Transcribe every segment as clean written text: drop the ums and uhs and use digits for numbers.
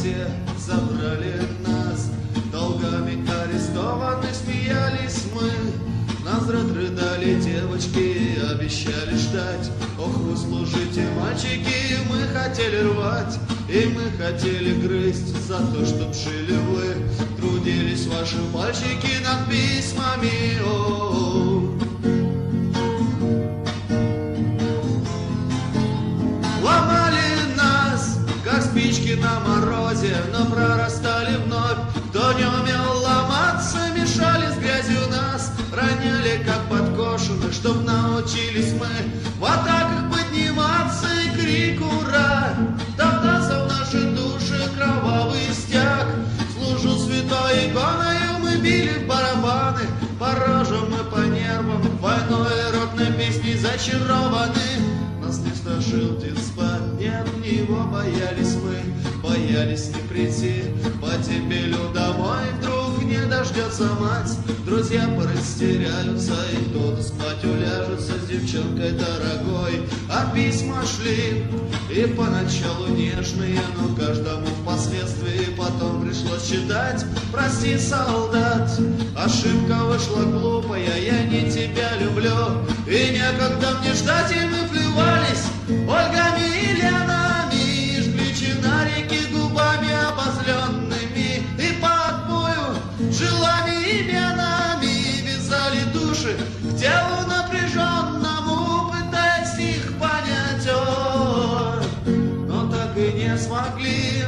темноте забрали нас. Долгами арестованных смеялись мы, назрад рыдали девочки, обещали ждать. Ох, вы служите, мальчики, мы хотели рвать, и мы хотели грызть за то, чтоб жили вы. Трудились ваши мальчики над письмами, ломали нас, как спички на морозе, но прорастали вновь. Кто не умел ломаться, мешали с грязью нас, роняли, как подкошенных, чтоб научились мы в атаках подниматься, и крик «Ура!» топтался в наши души кровавый стяг. Служу святой иконою, мы били в барабаны, по рожам мы по нервам, войной и ротной песней зачарованы. Нас не страшил птиц-спад, нет, в него боялись мы, боялись не прийти по тебелю домой. Вдруг не дождется мать, друзья порастеряются, и кто-то спать уляжется с девчонкой дорогой. А письма шли, и поначалу нежные, но каждому впоследствии потом пришлось читать: прости, солдат, ошибка вышла глупая, я не тебя люблю, и некогда мне ждать, и мы плевались Ольгами и Ленами, жгли чинарики губами обозленными, и по отбою жилами и венами вязали души к телу напряженному, пытаясь их понять, но так и не смогли.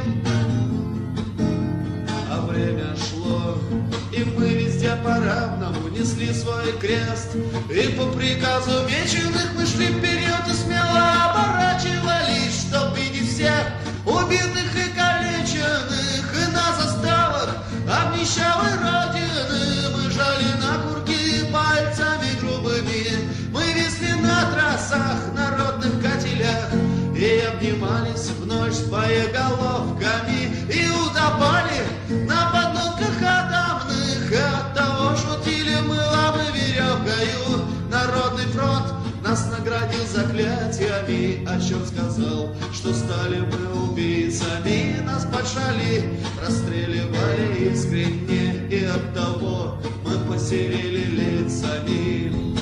А время шло, и мы везде по-равному несли свой крест, и по приказу меченых мы шли вперед и смело оборачивались, чтоб видеть всех убитых и калеченных, и на заставах обнищалой родины мы жали на курки пальцами грубыми, мы висли на трассах народных кателях и обнимались в ночь с боеголовками, и утопали на подножках атомных, и оттого шутили мы лавы веревкою. Народный фронт нас наградил заклятиями, о чем сказал, что стали мы убийцами. Нас поджали, расстреливали искренне, и оттого мы посерели лицами.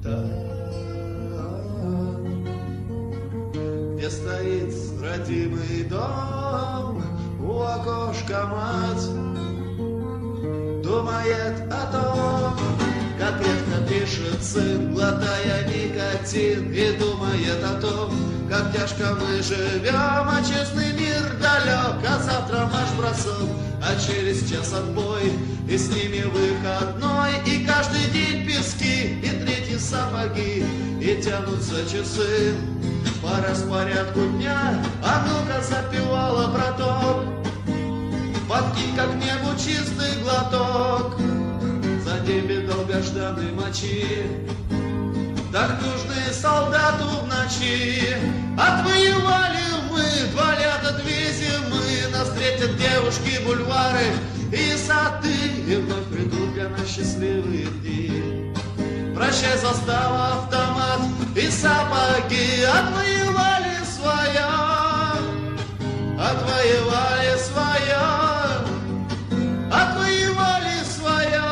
Где стоит родимый дом, у окошка мать думает о том, как редко пишет сын, глотая никотин, и думает о том, как тяжко мы живем, а честный мир далек, а завтра марш бросок, а через час отбой, и с ними выходной, и каждый день пески, и третьи сапоги, и тянутся часы по распорядку дня. А ну-ка, запевала браток, подкинь как небу чистый глоток за дебет долгожданной мочи, так нужны солдату в ночи. Отвоевали мы 2 лета, 2 зимы, нас встретят девушки, бульвары и сады, и вновь придут для нас счастливые дни. Прощай, застава, автомат и сапоги, отвоевали свое, отвоевали свое, отвоевали свое.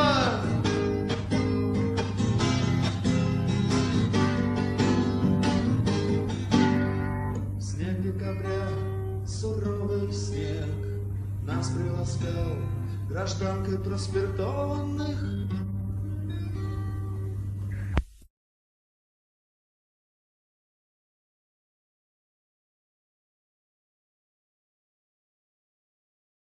Снег декабря, суровый снег, нас приласкал гражданкой проспиртованных